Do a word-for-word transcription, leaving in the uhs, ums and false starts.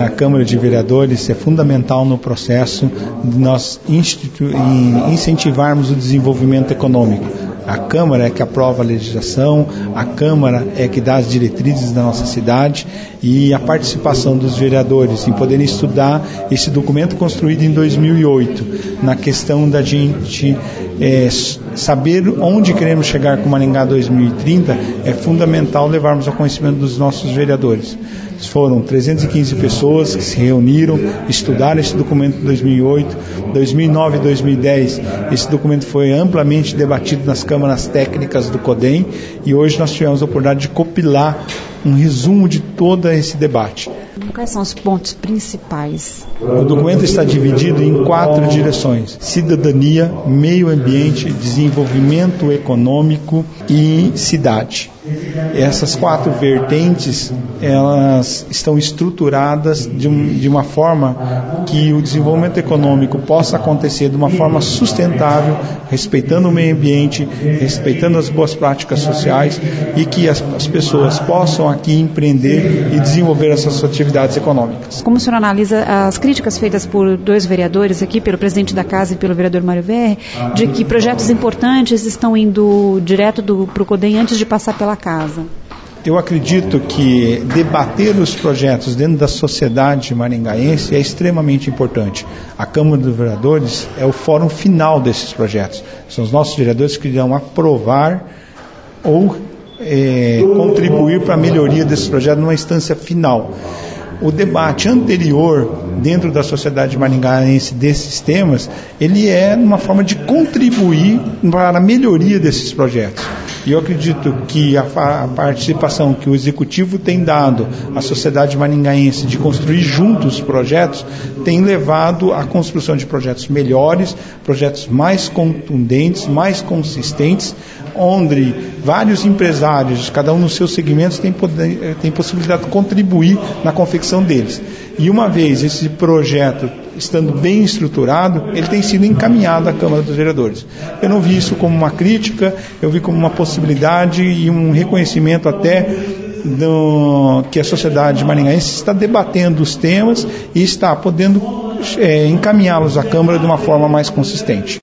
A Câmara de Vereadores é fundamental no processo de nós institu- incentivarmos o desenvolvimento econômico. A Câmara é que aprova a legislação, a Câmara é que dá as diretrizes da nossa cidade, e a participação dos vereadores em poderem estudar esse documento construído em dois mil e oito, na questão da gente é, saber onde queremos chegar com Maringá dois mil e trinta, é fundamental levarmos ao conhecimento dos nossos vereadores. Foram trezentas e quinze pessoas que se reuniram, estudaram esse documento em dois mil e oito, dois mil e nove e dois mil e dez. Esse documento foi amplamente debatido nas câmaras técnicas do CODEM, e hoje nós tivemos a oportunidade de compilar um resumo de todo esse debate. Quais são os pontos principais? O documento está dividido em quatro direções: cidadania, meio ambiente, desenvolvimento econômico e cidade. Essas quatro vertentes, elas estão estruturadas de, um, de uma forma que o desenvolvimento econômico possa acontecer de uma forma sustentável, respeitando o meio ambiente, respeitando as boas práticas sociais, e que as, as pessoas possam aqui empreender e desenvolver essas atividades econômicas. Como o senhor analisa as críticas feitas por dois vereadores aqui, pelo presidente da casa e pelo vereador Mário Verri, de que projetos importantes estão indo direto para o CODEM antes de passar pela casa? Eu acredito que debater os projetos dentro da sociedade maringaense é extremamente importante. A Câmara dos Vereadores é o fórum final desses projetos. São os nossos vereadores que irão aprovar ou é, contribuir para a melhoria desses projetos numa instância final. O debate anterior dentro da sociedade maringaense desses temas, ele é uma forma de contribuir para a melhoria desses projetos. E eu acredito que a, a participação que o Executivo tem dado à sociedade maringaense de construir juntos projetos tem levado à construção de projetos melhores, projetos mais contundentes, mais consistentes, onde vários empresários, cada um nos seus segmentos, tem, poder, tem possibilidade de contribuir na confecção deles. E uma vez esse projeto estando bem estruturado, ele tem sido encaminhado à Câmara dos Vereadores. Eu não vi isso como uma crítica, eu vi como uma possibilidade e um reconhecimento até do, que a sociedade maringaense está debatendo os temas e está podendo é, encaminhá-los à Câmara de uma forma mais consistente.